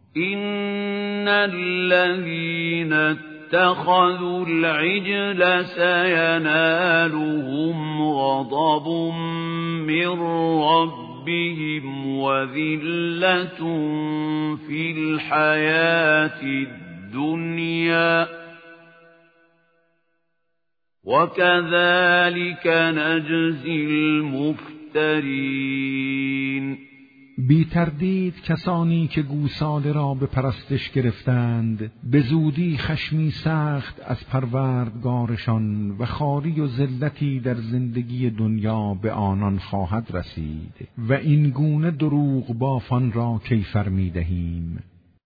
إن الذين اتخذوا العجل سينالهم غضب من ربهم وذلة في الحياة الدنيا وكذلك نجزي المفترین. بی تردید کسانی که گوساله را به پرستش گرفتند به زودی خشمی سخت از پروردگارشان و خواری و ذلتی در زندگی دنیا به آنان خواهد رسید و این گونه دروغ بافان را کیفر می دهیم.